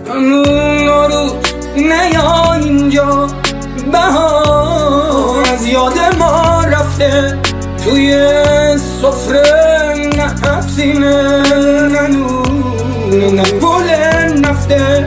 نورو نیا اینجا، بهار از یاد ما رفته. توی سفره نه سینه، نه نون، نه گل نفته.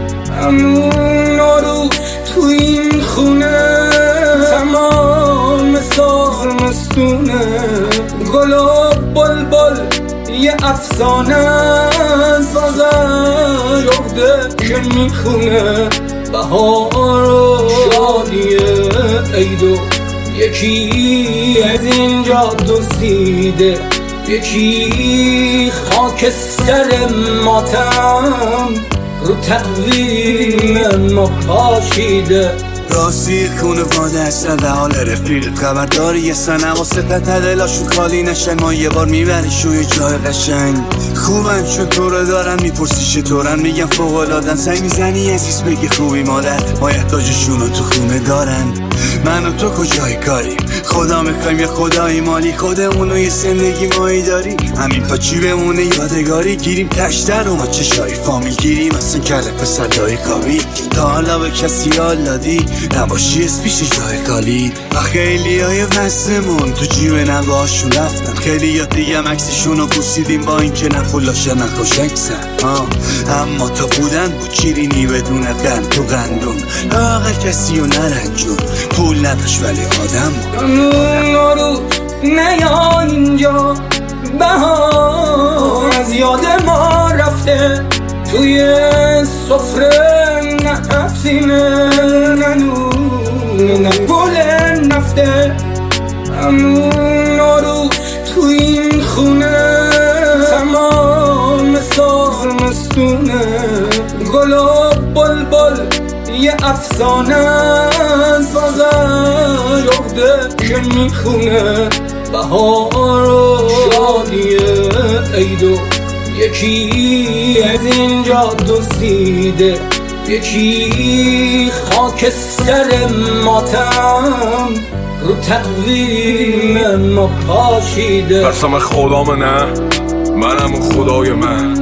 نورو تو این خونه تمام ساز مستونه. گل و بلبل یه افسانه است، بازم شده که میخونه. بهار و شادی عیدو یکی از اینجا دزدیده، یکی خاک سر ماتم رو تقویم ما پاشیده. راستی خونواده هستن در حال رفیقت خبرداری یه سنم و ستت دلاشون خالی نشن. ما یه بار میبریش روی جای قشنگ خوبن چون تو رو دارن. میپرسی چطورن میگن فوق‌العاده‌ن. سعی میزنی عزیز بگی خوبی مادر، ما احتاجشون رو تو خونه دارن. من و تو کجای کاریم؟ خدا میخوایم یا خدای مالی؟ خودمون و یه زندگی مایی داری. همین تا چی بمونه یادگاری. گیریم تشتر و ما چشای فامیل گیریم. اصلا کله پسر دایی کابی تا حالا به کسی حال دادی؟ نباشی از پیش جای خالی. و خیلی های وزمون تو جیب نواشون رفتن. خیلی یا دیگه مکسیشون رو بوسیدیم با این که نه پولاشن نه خوشکسن. اما تا بودن بود چیرینی بدون قند تو قندون. لاغر کسی رو نرنجون، پول نداشت ولی آدم. نورو نیا اینجا، بهار از یاد ما رفته. توی سفره نه سینه، نه نون، نه گل نفته. نورو تو این خونه تمام ساز مستونه. گل و بلبل یه افسانه است، بازم شده که میخونه. بهار و شادی عیدو یکی از اینجا دزدیده، یکی خاک سر ماتم رو تقویم ما پاشیده. قسم خدا نه، منم و خدای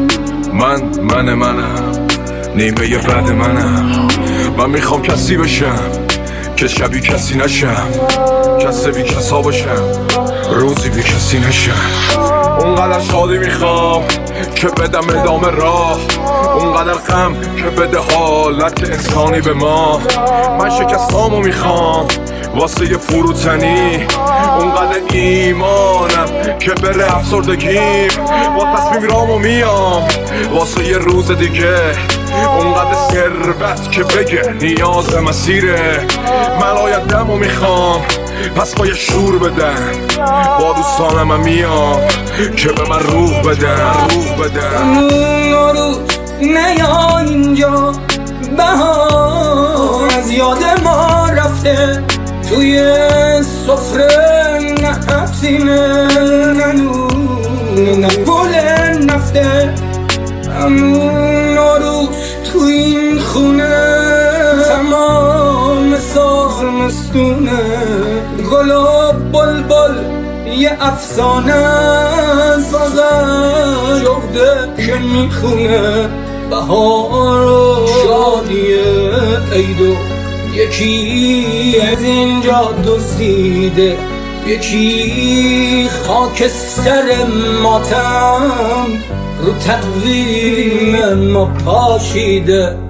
منم نیمه بعد منم. من میخوام کسی بشم که شبیه کسی نشم، کسی بی کسا باشم روزی بی کسی نشم. اونقدر شادی میخوام که بدم ادامه راه، اونقدر غم که بده حالت انسانی به ما. من شکستامو میخوام واسه یه فروتنی، اونقدر ایمانم که بره افسردگیم. با تصمیم رامو میام واسه یه روز دیگه، اونقدر ثروت که بگه نیاز مسیره. من آینده‌مو میخوام پس با یه شور بدن، با دوستانم میام که به من روح بدن. نورو نیا اینجا، بهار از یاد ما رفته. توی سفره نه سینه، نه نون، نه گل نفته. نورو تو این خونه تمام ساز مستونه. گل و بلبل یه افسانه است، بازم شده که میخونه. بهار و شادی عیدو یکی از اینجا دزدیده، یکی خاک سر ماتم رو تقویم ما پاشیده.